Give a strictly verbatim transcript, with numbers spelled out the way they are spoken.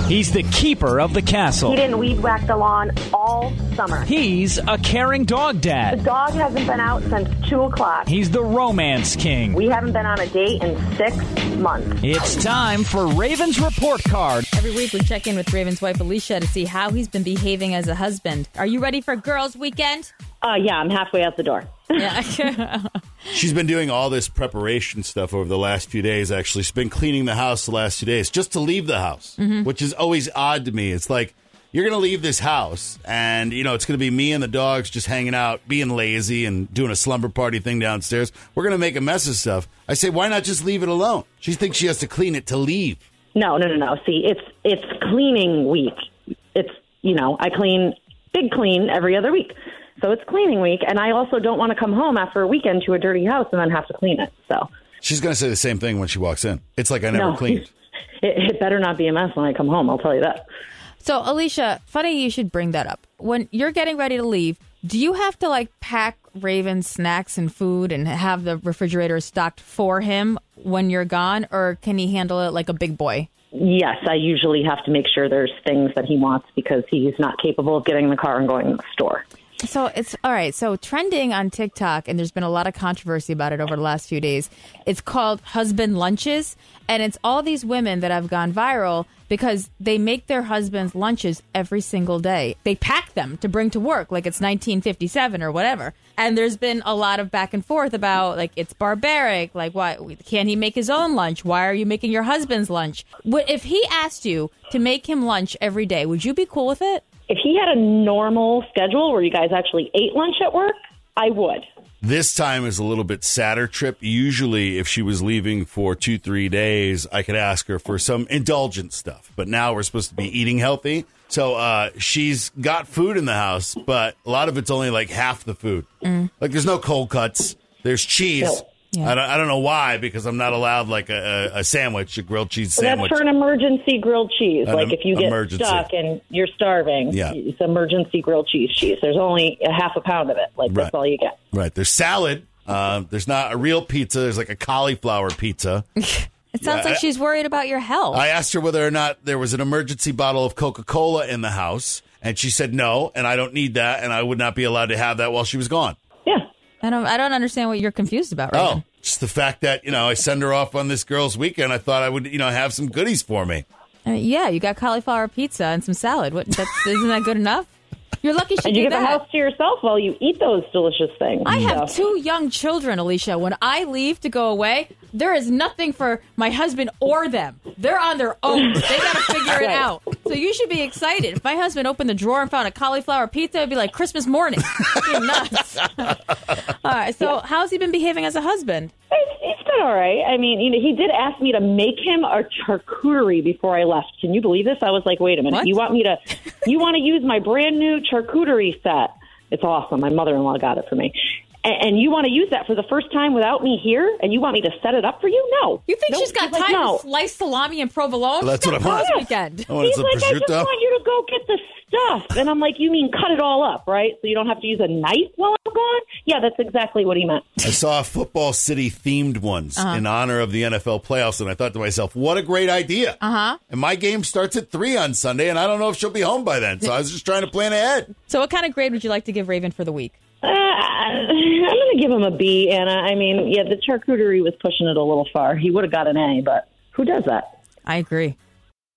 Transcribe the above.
He's the keeper of the castle. He didn't weed whack the lawn all summer. He's a caring dog The dad. dog hasn't been out since two o'clock. He's the romance king. We haven't been on a date in six months. It's time for Raven's Report Card. Every week we check in with Raven's wife, Alicia, to see how he's been behaving as a husband. Are you ready for Girls Weekend? Uh, yeah, I'm halfway out the door. Yeah. She's been doing all this preparation stuff over the last few days, actually. She's been cleaning the house the last two days just to leave the house, Mm-hmm. which is always odd to me. It's like, you're going to leave this house, and, you know, it's going to be me and the dogs just hanging out, being lazy and doing a slumber party thing downstairs. We're going to make a mess of stuff. I say, why not just leave it alone? She thinks she has to clean it to leave. No, no, no, no. See, it's it's cleaning week. It's, you know, I clean, big clean every other week. So it's cleaning week, and I also don't want to come home after a weekend to a dirty house and then have to clean it. So She's going to say the same thing when she walks in. It's like I never no, cleaned. It, it better not be a mess when I come home, I'll tell you that. So, Alicia, funny you should bring that up. When you're getting ready to leave, do you have to, like, pack Raven snacks and food and have the refrigerator stocked for him when you're gone, or can he handle it like a big boy? Yes, I usually have to make sure there's things that he wants because he's not capable of getting in the car and going to the store. So it's all right. So trending on TikTok, and there's been a lot of controversy about it over the last few days. It's called husband lunches, and it's all these women that have gone viral because they make their husbands lunches every single day. They pack them to bring to work like it's nineteen fifty-seven or whatever. And there's been a lot of back and forth about, like, it's barbaric. Like, why can't he make his own lunch? Why are you making your husband's lunch? What if he asked you to make him lunch every day? Would you be cool with it? If he had a normal schedule where you guys actually ate lunch at work, I would. This time is a little bit sadder trip. Usually, if she was leaving for two, three days, I could ask her for some indulgent stuff. But now we're supposed to be eating healthy. So uh, she's got food in the house, but a lot of it's only like half the food. Mm. Like there's no cold cuts. There's cheese. No. Yeah. I, don't, I don't know why, because I'm not allowed like a, a, a sandwich, a grilled cheese Well, sandwich. that's for an emergency grilled cheese. An like if you get emergency. stuck and you're starving, Yeah. it's emergency grilled cheese cheese. There's only a half a pound of it. Like Right. that's all you get. Right. There's salad. Uh, there's not a real pizza. There's like a cauliflower pizza. It sounds Yeah, like I- she's worried about your health. I asked her whether or not there was an emergency bottle of Coca-Cola in the house, and she said no, and I don't need that, and I would not be allowed to have that while she was gone. Yeah. I don't. I don't understand what you're confused about right Oh, just the fact that, you know, I send her off on this girl's weekend, I thought I would, you know, have some goodies for me. now. Uh, yeah, you got cauliflower pizza and some salad. What? That's, isn't that good enough? You're lucky she And you did get the that. house to yourself while you eat those delicious things. I have So- two young children, Alicia. When I leave to go away, there is nothing for my husband or them. They're on their own. They got to figure it Right. out. So you should be excited. If my husband opened the drawer and found a cauliflower pizza, it'd be like Christmas morning. You're nuts. All right. So how's he been behaving as a husband? It's, it's been all right. I mean, you know, he did ask me to make him a charcuterie before I left. Can you believe this? I was like, wait a minute. What? You want me to? You want to use my brand new charcuterie set? It's awesome. My mother-in-law got it for me. And, and you want to use that for the first time without me here? And you want me to set it up for you? No. You think No. she's got He's like, time no. to slice salami and provolone? Well, that's She's what got I want. girls' weekend. I wanted He's some like, I just prosciutto. want you to go get the stuff. And I'm like, you mean cut it all up, right? So you don't have to use a knife while I'm gone? Yeah, that's exactly what he meant. I saw Football City themed ones Uh-huh. in honor of the N F L playoffs, and I thought to myself, what a great idea. Uh-huh. And my game starts at three on Sunday, and I don't know if she'll be home by then. So I was just trying to plan ahead. So what kind of grade would you like to give Raven for the week? Uh, I'm going to give him a B, Anna. I mean, yeah, the charcuterie was pushing it a little far. He would have got an A, but who does that? I agree.